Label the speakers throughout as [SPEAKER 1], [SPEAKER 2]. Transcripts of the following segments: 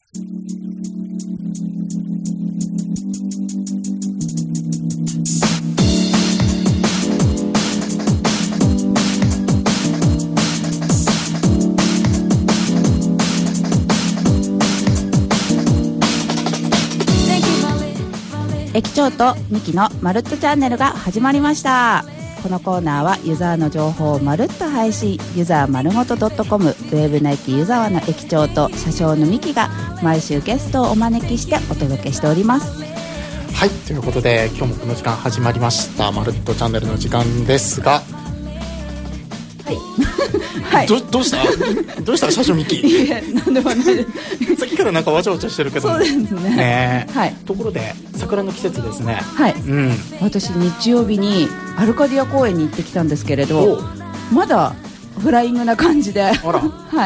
[SPEAKER 1] 駅長とミキのまるっとチャンネルが始まりました。このコーナーはユーザーの情報をまるっと配信、ユザー丸ごと .com ウェブの駅湯沢の駅長と車掌のミキが毎週ゲストをお招きしてお届けしております。
[SPEAKER 2] はい、ということで今日もこの時間始まりましたまるっとチャンネルの時間ですが、
[SPEAKER 1] はいはい、
[SPEAKER 2] どうした車掌ミキ。
[SPEAKER 1] いや、なんでもないです。
[SPEAKER 2] さっきからなんかわちゃわちゃしてるけど。
[SPEAKER 1] そうですね、はい、
[SPEAKER 2] ところで桜の季節ですね。
[SPEAKER 1] はい、私日曜日にアルカディア公園に行ってきたんですけれど、まだフライングな感じで、はい、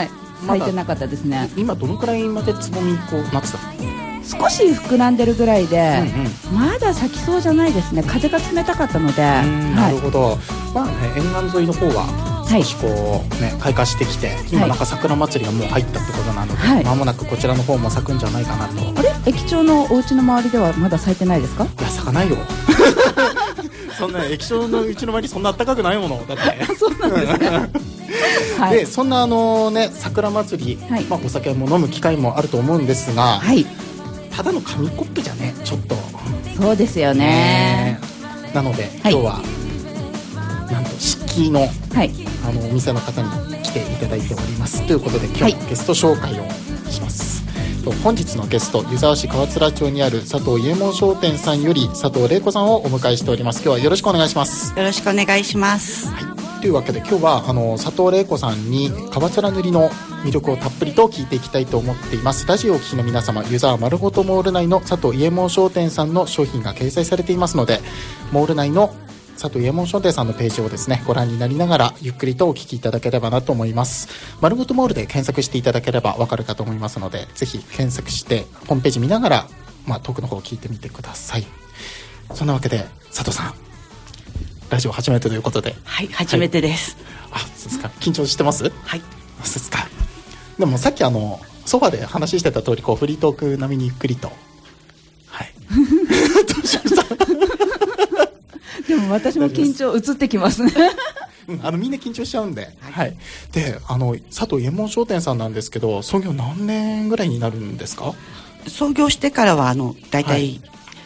[SPEAKER 1] 咲いてなかったですね。
[SPEAKER 2] 今どのくらいまでつぼみこうなってた？
[SPEAKER 1] 少し膨らんでるぐらいで、まだ咲きそうじゃないですね。風が冷たかったので。
[SPEAKER 2] なるほど、まあね、沿岸沿いの方は少しこうね、開花してきて、今なんか桜祭りがもう入ったってことなので、間もなくこちらの方も咲くんじゃないかなと。
[SPEAKER 1] あれ、駅長のお家の周りではまだ咲いてないですか？
[SPEAKER 2] いや、咲かないよそんな駅長のうちの周りそんな暖かくないものだって
[SPEAKER 1] そうなんですね
[SPEAKER 2] で、そんな桜祭り、お酒も飲む機会もあると思うんですが、ただの紙コップじゃね、ちょっと。
[SPEAKER 1] そうですよね。
[SPEAKER 2] なので、今日はなんと敷居の、お店の方に来ていただいておりますということで、今日ゲスト紹介をします。本日のゲスト、湯沢市川連町にある佐藤伊右衛門商店さんより佐藤玲子さんをお迎えしております。今日はよろしくお願いします。
[SPEAKER 3] よろしくお願いします。
[SPEAKER 2] というわけで今日は佐藤玲子さんに川連塗りの魅力をたっぷりと聞いていきたいと思っています。ラジオをお聞きの皆様、湯沢丸ごとモール内の佐藤伊右衛門商店さんの商品が掲載されていますので、モール内の佐藤伊右衛門商店さんのページをですね、ご覧になりながらゆっくりとお聞きいただければなと思います。丸ごとモールで検索していただければわかるかと思いますので、ぜひ検索してホームページ見ながら、トークの方を聞いてみてください。そんなわけで佐藤さん、ラジオ初めてということで。
[SPEAKER 3] はい、初めてです。
[SPEAKER 2] そうですか。緊張してます？
[SPEAKER 3] はい。
[SPEAKER 2] そうですか。でもさっきソファで話してた通り、こうフリートーク並みにゆっくりと。はいどうしました
[SPEAKER 1] でも私も緊張移ってきますね
[SPEAKER 2] みんな緊張しちゃうんで、で、佐藤伊右衛門商店さんなんですけど、創業何年ぐらいになるんですか？
[SPEAKER 3] 創業してからはだいたい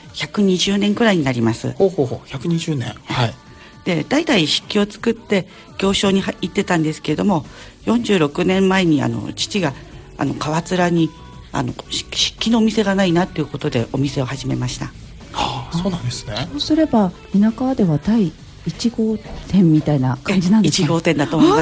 [SPEAKER 3] 120年ぐらいになります。
[SPEAKER 2] 120年。
[SPEAKER 3] で、代々漆器を作って行商に行ってたんですけれども、46年前に父が川連に漆器のお店がないなということでお店を始めました。
[SPEAKER 2] そうなんですね。
[SPEAKER 1] そうすれば田川では第1号店みたいな感じなんですか？
[SPEAKER 3] 1号店だと思います。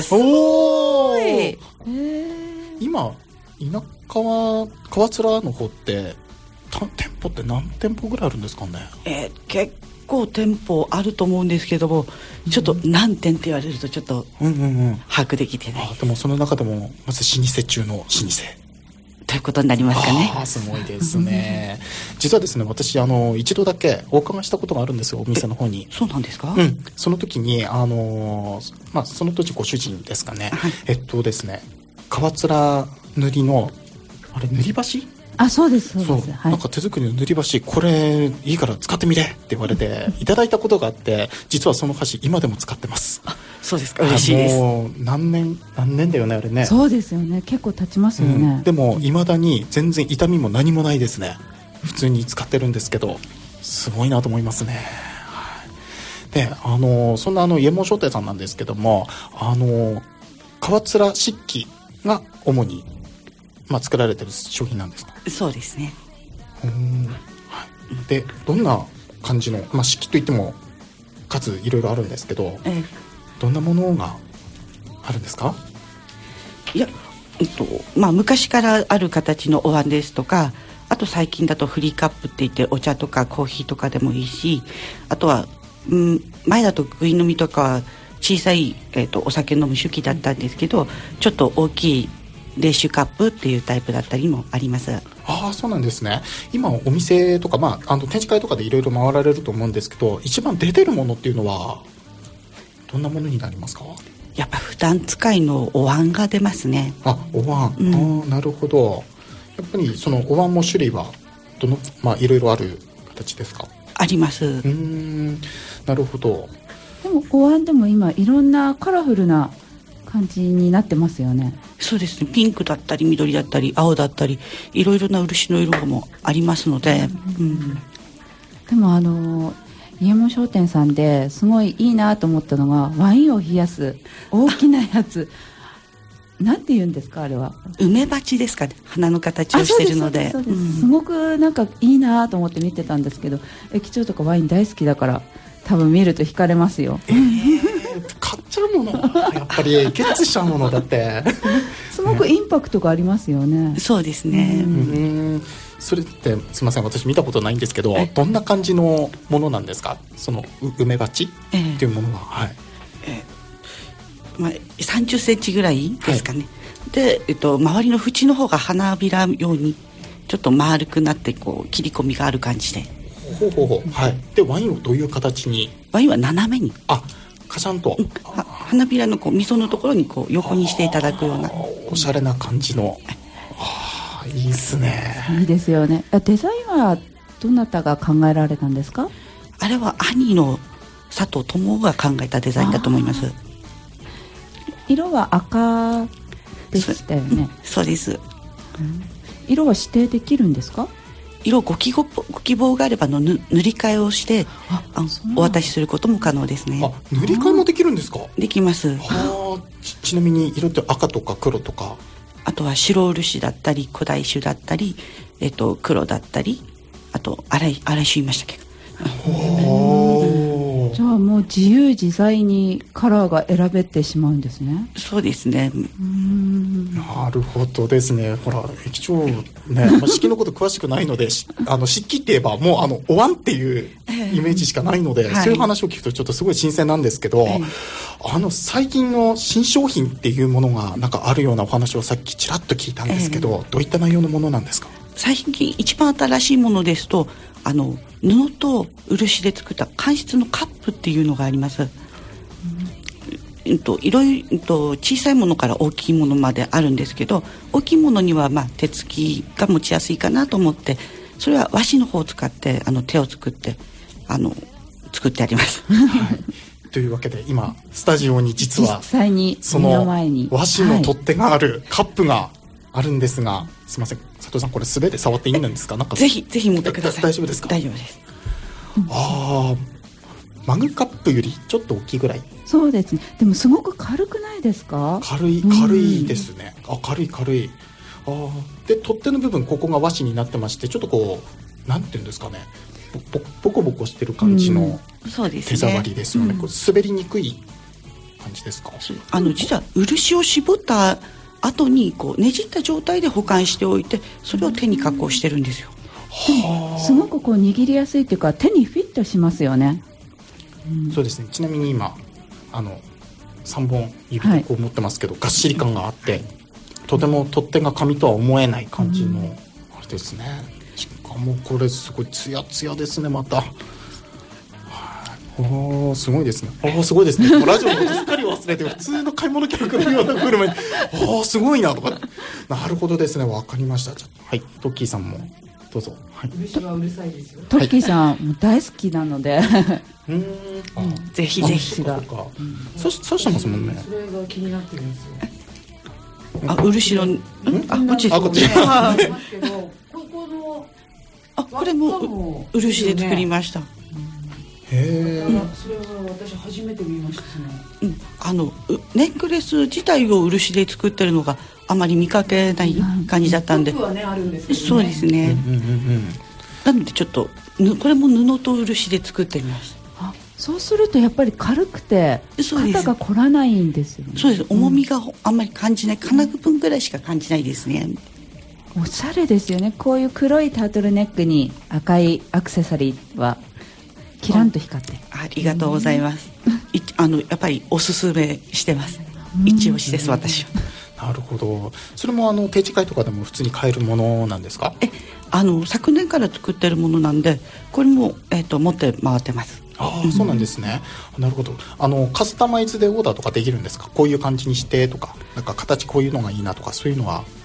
[SPEAKER 2] 今川連の方って店舗って何店舗ぐらいあるんですかね？
[SPEAKER 3] 結構店舗あると思うんですけども、ちょっと何店って言われるとちょっと把握できてない。
[SPEAKER 2] でもその中でもまず老舗中の老舗
[SPEAKER 3] ということになりますかね。
[SPEAKER 2] すごいですね実はですね、私一度だけお伺いしたことがあるんですよ、お店の方に。
[SPEAKER 3] そうなんですか？
[SPEAKER 2] その時にその当時ご主人ですかね、ですね、川連塗りの塗り箸、
[SPEAKER 1] そうです。
[SPEAKER 2] なんか手作りの塗り箸、これいいから使ってみてって言われていただいたことがあって、実はその箸今でも使ってます。
[SPEAKER 3] そうですか、嬉しいです。
[SPEAKER 2] もう何年だよね、あれね。
[SPEAKER 1] そうですよね、結構経ちますよね。
[SPEAKER 2] でも未だに全然痛みも何もないですね。普通に使ってるんですけど、すごいなと思いますね。で、そんな伊右衛門商店さんなんですけども、川連漆器が主に作られてる商品なんですか？
[SPEAKER 3] そうですね。
[SPEAKER 2] で、どんな感じの、漆器といっても数いろいろあるんですけど、どんなものがあるんですか？
[SPEAKER 3] いや、昔からある形のお椀ですとか、あと最近だとフリーカップって言ってお茶とかコーヒーとかでもいいし、あとは、前だとグイ飲みとかは小さい、お酒飲む酒器だったんですけど、ちょっと大きい冷酒カップっていうタイプだったりもあります。
[SPEAKER 2] そうなんですね。今お店とか、展示会とかでいろいろ回られると思うんですけど、一番出てるものっていうのはどんなものになりますか？
[SPEAKER 3] やっぱ普段使いのお椀が出ますね。
[SPEAKER 2] お椀、なるほど。 やっぱりそのお椀も種類はいろいろある形ですか？
[SPEAKER 3] あります。
[SPEAKER 2] なるほど。
[SPEAKER 1] でもお椀でも今いろんなカラフルな感じになってますよね。
[SPEAKER 3] そうですね、ピンクだったり緑だったり青だったりいろいろな漆の色もありますので、
[SPEAKER 1] でも伊右衛門商店さんですごいいいなと思ったのがワインを冷やす大きなやつなんて言うんですか、あれは
[SPEAKER 3] 梅鉢ですかね、花の形をしているので、
[SPEAKER 1] すごくなんかいいなと思って見てたんですけど、駅長とかワイン大好きだから多分見ると惹かれますよ。
[SPEAKER 2] 買っちゃうものやっぱりゲッツしちゃうものだって
[SPEAKER 1] すごくインパクトがありますよね。
[SPEAKER 3] そうですね。
[SPEAKER 2] それってすみません、私見たことないんですけど、どんな感じのものなんですか、その梅鉢っていうものは。
[SPEAKER 3] 30センチぐらいですかね、で、周りの縁の方が花びらようにちょっと丸くなってこう切り込みがある感じで、
[SPEAKER 2] でワインをどういう形に？ワ
[SPEAKER 3] インは斜めに
[SPEAKER 2] カシャンと、
[SPEAKER 3] 花びらのこう溝のところにこう横にしていただくような
[SPEAKER 2] おしゃれな感じの、いいですね。
[SPEAKER 1] いいですよね。デザインはどなたが考えられたんですか？
[SPEAKER 3] あれは兄の佐藤智が考えたデザインだと思います。
[SPEAKER 1] 色は赤でしたよね。
[SPEAKER 3] そうです、
[SPEAKER 1] 色は指定できるんですか？
[SPEAKER 3] 色ご希望があれば塗り替えをしてお渡しすることも可能ですね。
[SPEAKER 2] 塗り替えもできるんですか？
[SPEAKER 3] できます。
[SPEAKER 2] ちなみに色って赤とか黒とか、
[SPEAKER 3] あとは白漆だったり古代種だったり、黒だったり、あと荒い種いましたっけ。
[SPEAKER 1] じゃあもう自由自在にカラーが選べてしまうんですね。
[SPEAKER 3] そうですね。
[SPEAKER 2] なるほどですね。ほら駅長ね、漆器のこと詳しくないので漆器って言えばもうお椀っていうイメージしかないので、そういう話を聞くとちょっとすごい新鮮なんですけど、最近の新商品っていうものがなんかあるようなお話をさっきちらっと聞いたんですけど、どういった内容のものなんですか？
[SPEAKER 3] 最近一番新しいものですと布と漆で作った乾漆のカップっていうのがあります。いろいろ小さいものから大きいものまであるんですけど、大きいものには手つきが持ちやすいかなと思って、それは和紙の方を使って手を作って作ってあります。
[SPEAKER 2] というわけで今スタジオに実は
[SPEAKER 1] 実際に
[SPEAKER 2] その和紙の取っ手があるカップがあるんですが、すみません佐藤さん、これ素手で触っていいんですか？なんか
[SPEAKER 3] ぜひ持ってください。
[SPEAKER 2] 大丈夫ですか？
[SPEAKER 3] 大丈夫です。
[SPEAKER 2] マグカップよりちょっと大きいぐらい。
[SPEAKER 1] そうですね。でもすごく軽くないですか？軽い
[SPEAKER 2] ですね。軽い。で取っ手の部分、ここが和紙になってまして、ちょっとこうなんていうんですかね、ボコボコしてる感じの手触りですよね。こう滑りにくい感じですか？
[SPEAKER 3] 実は漆を絞った後にこうねじった状態で保管しておいて、それを手に加工してるんですよ。
[SPEAKER 1] すごくこう握りやすいというか手にフィットしますよね。
[SPEAKER 2] そうですね。ちなみに今3本指でこう持ってますけど、がっしり感があって、とても取っ手が紙とは思えない感じのあれですね。しかもこれすごいツヤツヤですね。またすごいですね。すごいですね。ラジオのことすっかり忘れて、普通の買い物客のような車にすごいなとか。なるほどですね。わかりました。はい、トッキーさんもどうぞ。
[SPEAKER 3] 漆はうるさいですよ。
[SPEAKER 1] トッキーさんも大好きなので
[SPEAKER 3] ぜひぜひ。
[SPEAKER 2] そうしてますもんね。
[SPEAKER 3] それが気になってるんですよ。漆のこっちこれも漆で作りました。
[SPEAKER 2] へえ。
[SPEAKER 3] それは私初めて見ましたね。ネックレス自体を漆で作ってるのがあまり見かけない感じだったんで。
[SPEAKER 4] はねあるんですけどね。
[SPEAKER 3] そうですね。なのでちょっとこれも布と漆で作ってみました。
[SPEAKER 1] そうするとやっぱり軽くて肩が凝らないんですよね。
[SPEAKER 3] そうです。重みがあんまり感じない、金具分ぐらいしか感じないですね。
[SPEAKER 1] おしゃれですよね。こういう黒いタートルネックに赤いアクセサリーはキランと光って。
[SPEAKER 3] ありがとうございます。やっぱりおすすめしてます。一押しです、私は。
[SPEAKER 2] なるほど。それも展示会とかでも普通に買えるものなんですか？
[SPEAKER 3] 昨年から作ってるものなんで、これも持って回ってます。
[SPEAKER 2] そうなんですね。なるほど。カスタマイズでオーダーとかできるんですか？こういう感じにしてとか、なんか形こういうのがいいなとか、そういうのは。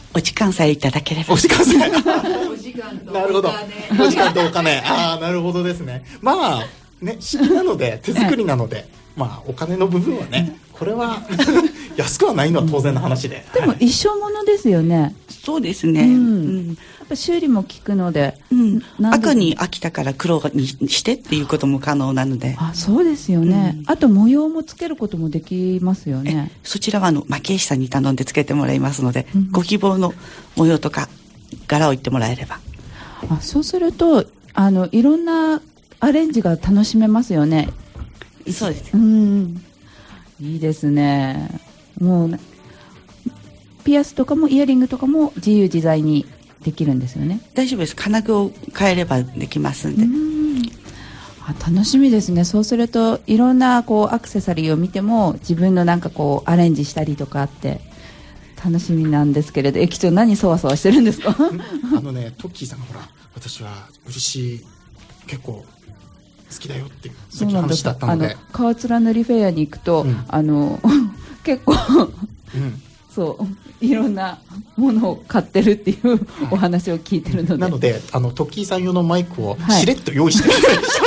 [SPEAKER 3] お時間さえいただければ。
[SPEAKER 2] お時間さえ
[SPEAKER 4] お時間と
[SPEAKER 2] なるほど。
[SPEAKER 4] お金
[SPEAKER 2] お時間とお金。ああ、なるほどですね。まあね、式なので手作りなので、まあお金の部分はね、これは安くはないのは当然の話で。
[SPEAKER 1] でも一生ものですよね。
[SPEAKER 3] そうですね、
[SPEAKER 1] やっぱ修理も効くので、なんで
[SPEAKER 3] 赤に飽きたから黒にしてっていうことも可能なので、
[SPEAKER 1] あ、そうですよね、あと模様もつけることもできますよね。
[SPEAKER 3] そちらは蒔絵師さんに頼んでつけてもらいますので、ご希望の模様とか柄を言ってもらえれば。
[SPEAKER 1] あ、そうするといろんなアレンジが楽しめますよね。
[SPEAKER 3] そうです。
[SPEAKER 1] いいですね。もうピアスとかもイヤリングとかも自由自在にできるんですよね。
[SPEAKER 3] 大丈夫です。金具を変えればできますんで。
[SPEAKER 1] あ、楽しみですね。そうするといろんなアクセサリーを見ても自分のなんかアレンジしたりとかあって楽しみなんですけれど、駅長何そわそわしてるんですか？
[SPEAKER 2] トッキーさんがほら、私は漆結構好きだよっていうさっき話だったので、
[SPEAKER 1] 川面塗りフェアに行くと、結構そういろんなものを買ってるっていうお話を聞いてるので、
[SPEAKER 2] なのでトッキーさん用のマイクをしれっと用意してくれました、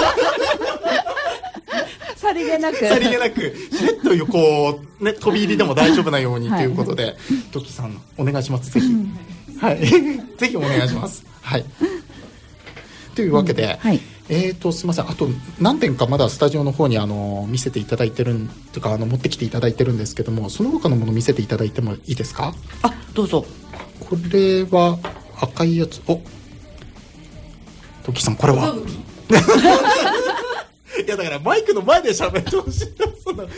[SPEAKER 1] さりげなく
[SPEAKER 2] しれっと横ね、飛び入りでも大丈夫なようにということで、トッキーさんお願いします。ぜひはいぜひお願いします。はいというわけで、すみません、あと何点かまだスタジオの方に見せていただいてるというか持ってきていただいてるんですけども、その他のもの見せていただいてもいいですか？
[SPEAKER 3] あ、どうぞ。
[SPEAKER 2] これは赤いやつ。お、トッキーさんこれは。いやだからマイクの前で喋ってほしいな、その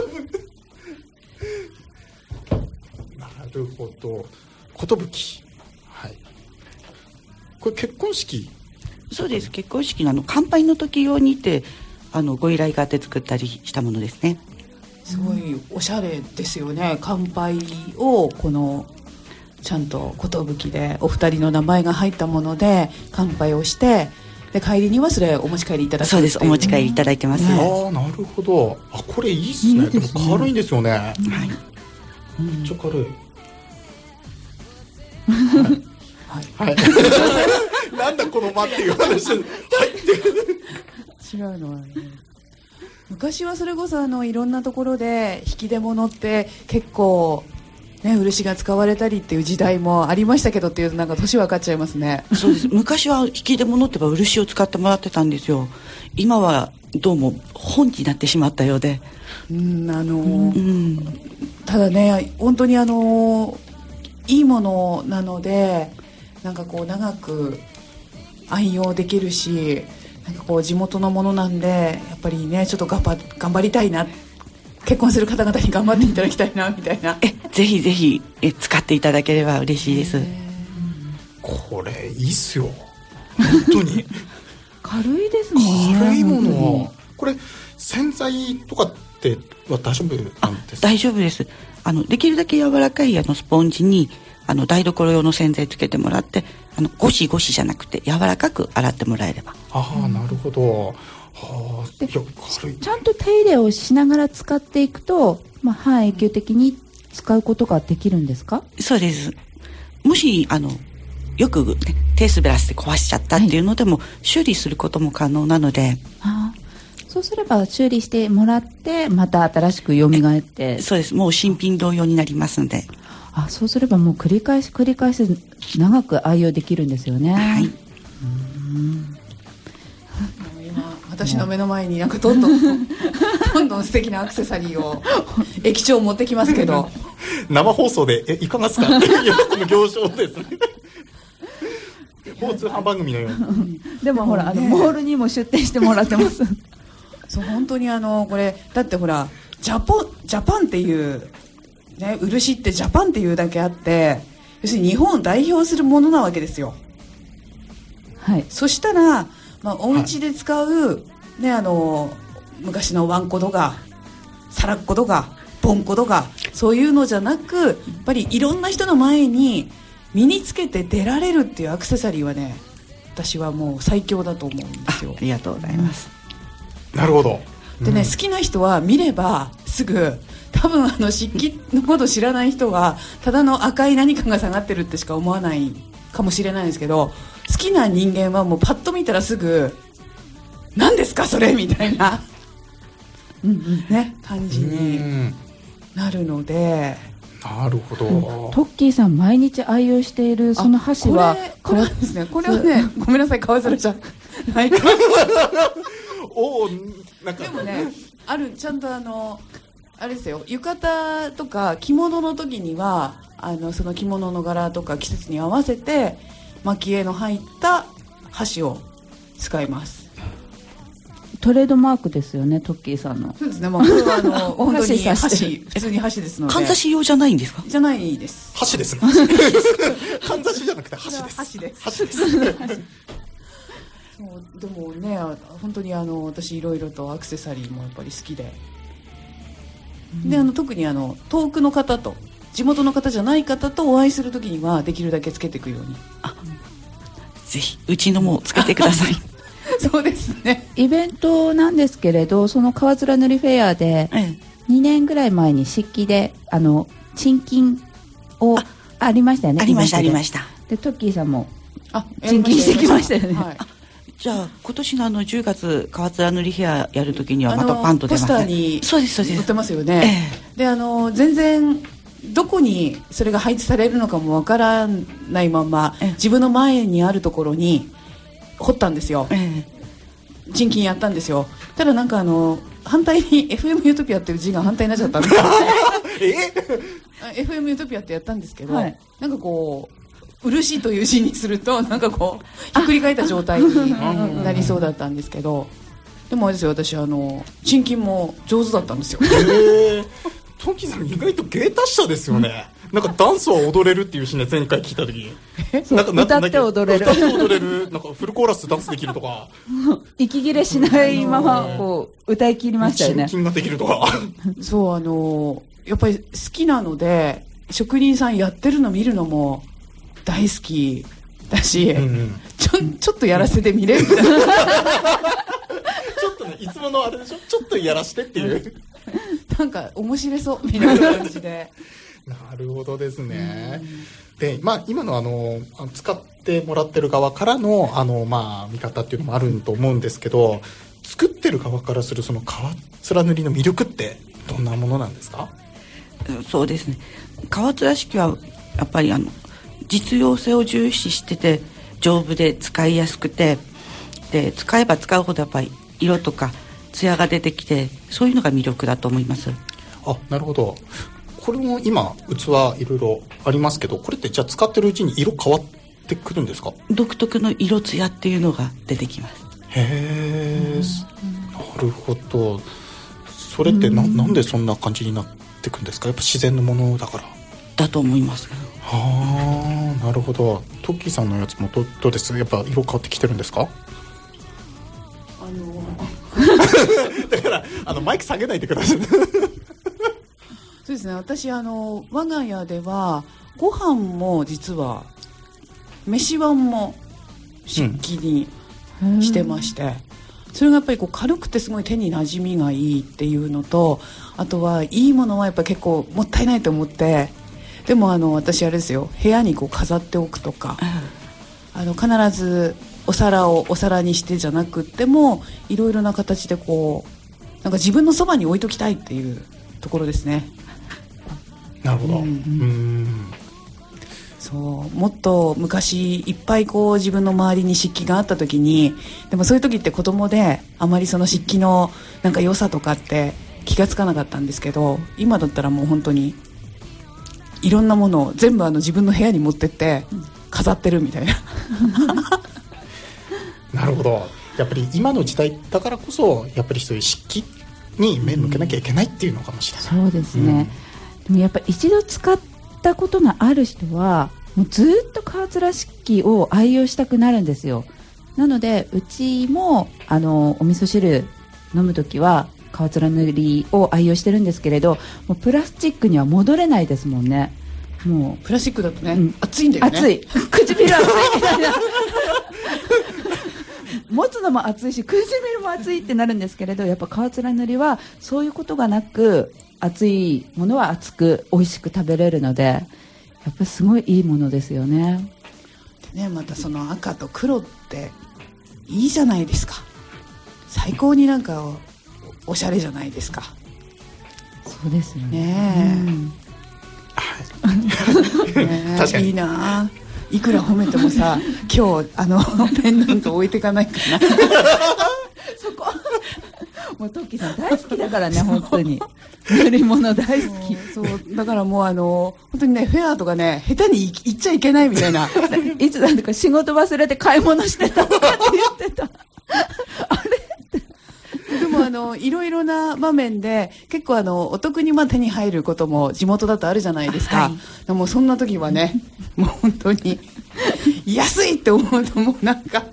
[SPEAKER 2] なるほど、寿。はい。これ結婚式。
[SPEAKER 3] そうです。結婚式の乾杯の時用にってご依頼があって作ったりしたものですね。
[SPEAKER 4] すごいおしゃれですよね。乾杯をちゃんと寿でお二人の名前が入ったもので乾杯をして、で帰りにはそれお持ち帰りいただく。
[SPEAKER 3] そうです。お持ち帰りいただいてます。
[SPEAKER 2] ああ、なるほど。あ、これいいっすね。でも軽いんですよね。はい。めっちゃ軽い。はい。なんだこの間っていう話。はい。
[SPEAKER 4] 違うのはね。昔はそれこそいろんなところで引き出物って結構ね、漆が使われたりっていう時代もありましたけどっていうとなんか年分かっちゃいますね。
[SPEAKER 3] そうです。昔は引き出物ってば漆を使ってもらってたんですよ。今はどうも本になってしまったようで。
[SPEAKER 4] ただね、本当にいいものなのでなんか長く愛用できるし、なんか地元のものなんでやっぱりね、ちょっと頑張りたいな、結婚する方々に頑張っていただきたいなみたいな。
[SPEAKER 3] ぜひぜひ使っていただければ嬉しいです。
[SPEAKER 2] これいいっすよ、本当に
[SPEAKER 1] 軽いですもんね。
[SPEAKER 2] 軽いものを、これ洗剤とかっては大丈夫なんですか？
[SPEAKER 3] 大丈夫です。できるだけ柔らかいスポンジに台所用の洗剤つけてもらって、ゴシゴシじゃなくて柔らかく洗ってもらえれば。
[SPEAKER 2] ああ、なるほど。いや、軽い。
[SPEAKER 1] ちゃんと手入れをしながら使っていくと、半永久的に使うことができるんですか？
[SPEAKER 3] そうです。もしよく、ね、手滑らせて壊しちゃったっていうのでも、修理することも可能なので。
[SPEAKER 1] そうすれば修理してもらってまた新しく蘇って。
[SPEAKER 3] そうです。もう新品同様になりますので。
[SPEAKER 1] そうすればもう繰り返し長く愛用できるんですよね。はい。
[SPEAKER 4] 今私の目の前になんかどんどん素敵なアクセサリーを駅長持ってきますけど
[SPEAKER 2] 生放送でいかがですかっていうこの行商ですね。もう通販番組のように。
[SPEAKER 1] でもほら、モールにも出店してもらってます。
[SPEAKER 4] そう、本当にこれだってほらジャパンっていうね、漆ってジャパンっていうだけあって、要するに日本を代表するものなわけですよ。
[SPEAKER 1] はい。
[SPEAKER 4] そしたら、お家で使う、ね、昔のワンコとかサラッコとかポンコとかそういうのじゃなく、やっぱりいろんな人の前に身につけて出られるっていうアクセサリーはね、私はもう最強だと思うんですよ。
[SPEAKER 3] ありがとうございます。
[SPEAKER 2] なるほど。
[SPEAKER 4] でね、好きな人は見ればすぐ、多分湿気のこと知らない人はただの赤い何かが下がってるってしか思わないかもしれないんですけど、好きな人間はもうパッと見たらすぐ何ですかそれみたいなね、感じになるので。
[SPEAKER 2] なるほど。
[SPEAKER 1] トッキーさん毎日愛用しているその箸は
[SPEAKER 4] これはですね、これはね、ごめんなさい、川面じゃないか
[SPEAKER 2] おなんか
[SPEAKER 4] でもね、ちゃんとあれですよ、浴衣とか着物の時にはその着物の柄とか季節に合わせて蒔絵の入った箸を使います。
[SPEAKER 1] トレードマークですよね、トッキーさんの。
[SPEAKER 4] そうですね、これは本当に箸、普通に箸ですので。
[SPEAKER 3] かんざし用じゃないんですか？
[SPEAKER 4] じゃないです。
[SPEAKER 2] 箸ですね。かんざしじゃなくて箸です。
[SPEAKER 4] 箸です。
[SPEAKER 2] 箸です。
[SPEAKER 4] そうでもね、本当に私いろいろとアクセサリーもやっぱり好きで、で特に遠くの方と地元の方じゃない方とお会いするときにはできるだけつけていくように。
[SPEAKER 3] ぜひうちのもつけてください。
[SPEAKER 4] そうですね。
[SPEAKER 1] イベントなんですけれど、その川面塗りフェアで2年ぐらい前に漆器で沈金をありましたよね。
[SPEAKER 3] ありましたありました。
[SPEAKER 1] でトッキーさんも
[SPEAKER 4] 沈
[SPEAKER 1] 金してきましたよね。
[SPEAKER 3] はい、じゃあ今年の10月川面塗りフェアやるときにはまたパンと出ますね。
[SPEAKER 4] ポスターに
[SPEAKER 3] そうですそうです
[SPEAKER 4] 載ってますよね。で全然どこにそれが配置されるのかもわからないまま、自分の前にあるところに彫ったんですよ。沈金やったんですよ。ただなんか反対に FM ユートピアっていう字が反対になっちゃったんですFM ユートピアってやったんですけど、なんかこう漆という字にするとなんかこうひっくり返った状態になりそうだったんですけど、でもあれですよ、私沈金も上手だったんですよ。
[SPEAKER 2] トキさん意外と芸達者ですよね。なんかダンスは踊れるっていうしね、前回聞いた時
[SPEAKER 1] 歌って踊れる、
[SPEAKER 2] 歌って踊れる、なんかフルコーラスダンスできるとか、
[SPEAKER 1] 息切れしないままこう歌い切りましたよね。
[SPEAKER 2] 沈金ができるとか。
[SPEAKER 4] そうやっぱり好きなので、職人さんやってるの見るのも大好きだし、ちょっとやらせてみれみたいな。ちょ
[SPEAKER 2] っとね、いつものあれでしょ、ちょっとやらしてっていう
[SPEAKER 4] なんか面白そうみたいな感じで。
[SPEAKER 2] なるほどですね。で、今の使ってもらってる側からの見方っていうのもあると思うんですけど、作ってる側からするその川面塗りの魅力ってどんなものなんですか？
[SPEAKER 3] そうですね、川面漆器はやっぱり実用性を重視してて丈夫で使いやすくて、で使えば使うほどやっぱり色とか艶が出てきて、そういうのが魅力だと思います。
[SPEAKER 2] なるほど。これも今器いろいろありますけど、これってじゃあ使ってるうちに色変わってくるんですか？
[SPEAKER 3] 独特の色艶っていうのが出てきます。
[SPEAKER 2] へえ、なるほど。それってなんでそんな感じになってくるんですか？やっぱ自然のものだから
[SPEAKER 3] だと思います。
[SPEAKER 2] なるほど。トッキーさんのやつもどうです？やっぱ色変わってきてるんですか？だからマイク下げないでください。
[SPEAKER 4] そうですね、私我が家ではご飯も実は飯碗も漆器にしてまして、それがやっぱりこう軽くてすごい手に馴染みがいいっていうのと、あとはいいものはやっぱ結構もったいないと思って、でも私あれですよ、部屋にこう飾っておくとか、必ずお皿をお皿にしてじゃなくっても、いろいろな形でこうなんか自分のそばに置いときたいっていうところですね。
[SPEAKER 2] なるほど。
[SPEAKER 4] そう、もっと昔いっぱいこう自分の周りに漆器があった時に、でもそういう時って子供であまりその漆器のなんか良さとかって気がつかなかったんですけど、今だったらもう本当にいろんなものを全部自分の部屋に持ってって飾ってるみたいな。
[SPEAKER 2] なるほど。やっぱり今の時代だからこそ、やっぱりそういう漆器に目向けなきゃいけないっていうのかもしれない。
[SPEAKER 1] そうですね、でもやっぱり一度使ったことのある人はもうずっと川面漆器を愛用したくなるんですよ。なのでうちもお味噌汁飲むときは川面塗りを愛用してるんですけれど、もうプラスチックには戻れないですもんね。もう
[SPEAKER 4] プラスチックだとね、熱いんだよね。
[SPEAKER 1] 熱い、唇熱いみたいな。 持つのも熱いし食いしめるも熱いってなるんですけれど、やっぱ川面塗りはそういうことがなく、熱いものは熱く美味しく食べれるので、やっぱりすごいいいものですよね。
[SPEAKER 4] でね、またその赤と黒っていいじゃないですか。最高になんか おしゃれじゃないですか。
[SPEAKER 1] そうですよね。
[SPEAKER 4] ねえ、ね
[SPEAKER 2] 確かに
[SPEAKER 4] いいな。いくら褒めてもさ、今日ペンダント置いてかないかな。
[SPEAKER 1] そこもうトッキーさん大好きだからね、本当に塗り物大好き。
[SPEAKER 4] そうだからもう本当にね、フェアとかね、下手に行っちゃいけないみたいな。
[SPEAKER 1] いつだってか仕事忘れて買い物してたとかって言ってた。あれ
[SPEAKER 4] でもいろいろな場面で結構お得に手に入ることも地元だとあるじゃないですか、
[SPEAKER 3] はい、
[SPEAKER 4] でもそんな時はね、もう本当に安いって思うともうなんか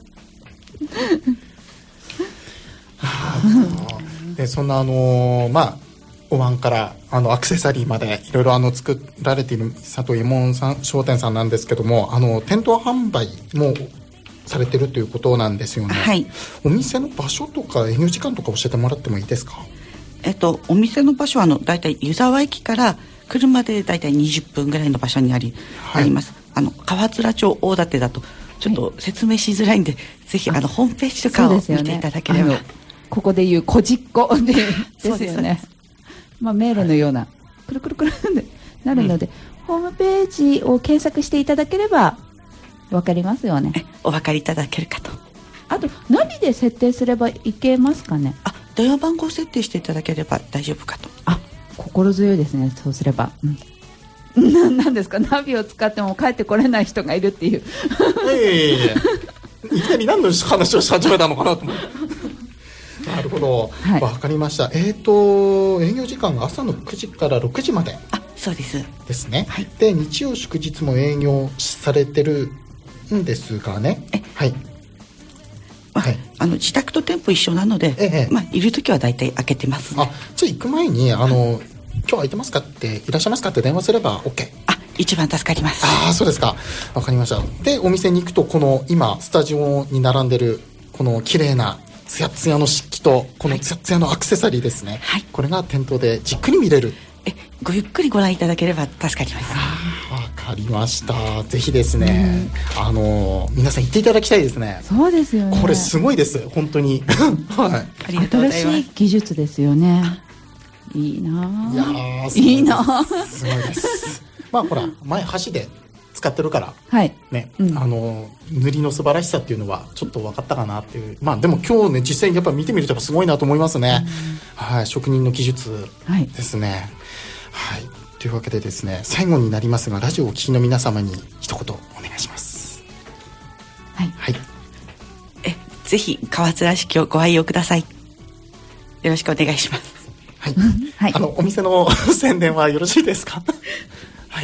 [SPEAKER 2] でそんなお椀からアクセサリーまでいろいろ作られている佐藤伊右衛門さん商店さんなんですけども、店頭販売もされてるということなんですよね。
[SPEAKER 3] はい。
[SPEAKER 2] お店の場所とか営業時間とか教えてもらってもいいですか？
[SPEAKER 3] お店の場所はだいたい湯沢駅から車でだいたい20分ぐらいの場所にあります。川面町大館だとちょっと説明しづらいんで、ぜひホームページとかを見ていただければ、
[SPEAKER 1] ここでいうこじっこでですよね。迷路のような、くるくるくるってなるので、ホームページを検索していただければわかりますよね。
[SPEAKER 3] お分かりいただけるかと。
[SPEAKER 1] あと何で設定すればいけますかね？
[SPEAKER 3] 電話番号設定していただければ大丈夫かと。
[SPEAKER 1] 心強いですね、そうすれば。なんですか、ナビを使っても帰ってこれない人がいるっていう。
[SPEAKER 2] いきなり何の話をし始めたのかなと思ってなるほど、
[SPEAKER 1] はい、
[SPEAKER 2] 分かりました。営業時間が朝の9時から6時まで。
[SPEAKER 3] そうです
[SPEAKER 2] ですね、
[SPEAKER 3] はい、
[SPEAKER 2] で日曜祝日も営業されてるんですがね。はい、
[SPEAKER 3] 自宅と店舗一緒なので、いるときは大体開けてます、ね。
[SPEAKER 2] じゃあ行く前に今日空いてますかっていらっしゃいますかって電話すれば OK。
[SPEAKER 3] 一番助かります。
[SPEAKER 2] そうですか、分かりました。でお店に行くとこの今スタジオに並んでるこの綺麗なツヤツヤの漆器とこのツヤツヤのアクセサリーですね、はい、これが店頭でじっくり見れる。
[SPEAKER 3] ごゆっくりご覧いただければ助かります。
[SPEAKER 2] 分かりました。ぜひですね、皆さん行っていただきたいですね。
[SPEAKER 1] そうですよね、
[SPEAKER 2] これすごいです本当に
[SPEAKER 3] ありがとうございます。
[SPEAKER 1] 新しい技術ですよね。いいな。
[SPEAKER 2] いいな。すごいです。ほら前箸で使ってるから、
[SPEAKER 1] はい
[SPEAKER 2] ね、塗りの素晴らしさっていうのはちょっと分かったかなっていう。でも今日ね実際にやっぱ見てみるとすごいなと思いますね、はい、職人の技術ですね、はい、というわけでですね、最後になりますがラジオをお聞きの皆様に一言お願いします。
[SPEAKER 1] はい、
[SPEAKER 3] はい、ぜひ川面式をご愛用ください。よろしくお願いします。
[SPEAKER 2] はい、はい、お店の宣伝はよろしいですか？はい、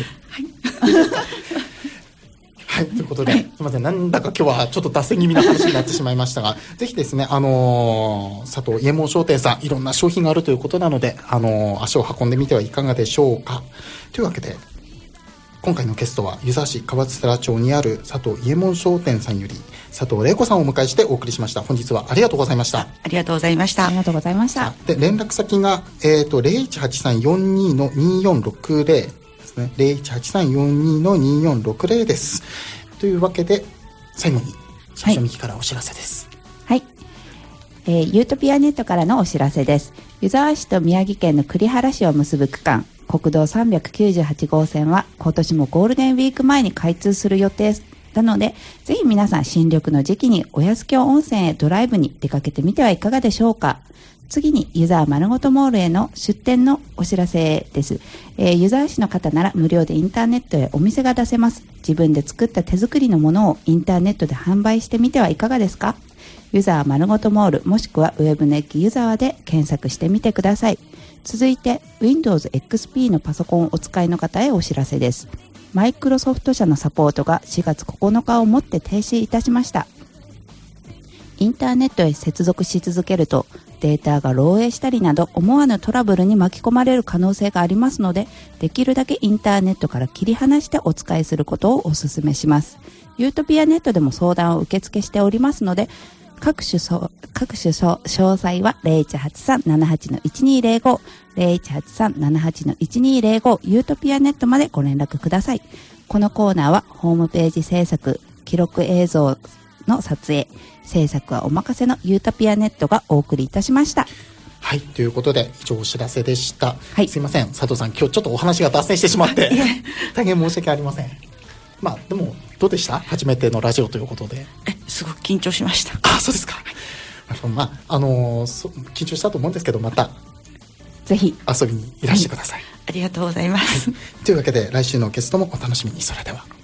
[SPEAKER 2] はい、ということで、すみません、なんだか今日はちょっと脱線気味な話になってしまいましたが、ぜひですね、佐藤伊右衛門商店さん、いろんな商品があるということなので、足を運んでみてはいかがでしょうか。というわけで、今回のゲストは湯沢市川面町にある佐藤伊右衛門商店さんより佐藤玲子さんをお迎えしてお送りしました。本日はありがとうございました。
[SPEAKER 3] ありがとうございました。
[SPEAKER 1] ありがとうございました。
[SPEAKER 2] で連絡先が、018342-2460ですね。018342-2460です。というわけで最後に社長ミキからお知らせです。
[SPEAKER 1] はい、ユートピアネットからのお知らせです。湯沢市と宮城県の栗原市を結ぶ区間国道398号線は今年もゴールデンウィーク前に開通する予定なので、ぜひ皆さん新緑の時期に小安峡温泉へドライブに出かけてみてはいかがでしょうか。次に湯沢まるごとモールへの出店のお知らせです。湯沢市の方なら無料でインターネットへお店が出せます。自分で作った手作りのものをインターネットで販売してみてはいかがですか。湯沢まるごとモールもしくはウェブの駅湯沢で検索してみてください。続いて Windows XP のパソコンをお使いの方へお知らせです。マイクロソフト社のサポートが4月9日をもって停止いたしました。インターネットへ接続し続けるとデータが漏洩したりなど思わぬトラブルに巻き込まれる可能性がありますので、できるだけインターネットから切り離してお使いすることをお勧めします。ユートピアネットでも相談を受付しておりますので、 各種詳細は 0183-78-1205 0183-78-1205 ユートピアネットまでご連絡ください。このコーナーはホームページ制作、記録映像の撮影、制作はお任せのユートピアネットがお送りいたしました。
[SPEAKER 2] はい、ということで以上お知らせでした。
[SPEAKER 1] はい、
[SPEAKER 2] すいません、佐藤さん、今日ちょっとお話が脱線してしまって大変申し訳ありません。まあでもどうでした？初めてのラジオということで。
[SPEAKER 3] すごく緊張しました。
[SPEAKER 2] あ、そうですか。まあ緊張したと思うんですけど、また
[SPEAKER 1] ぜひ
[SPEAKER 2] 遊びにいらしてください。
[SPEAKER 3] ありがとうございます。
[SPEAKER 2] というわけで来週のゲストもお楽しみに。それでは。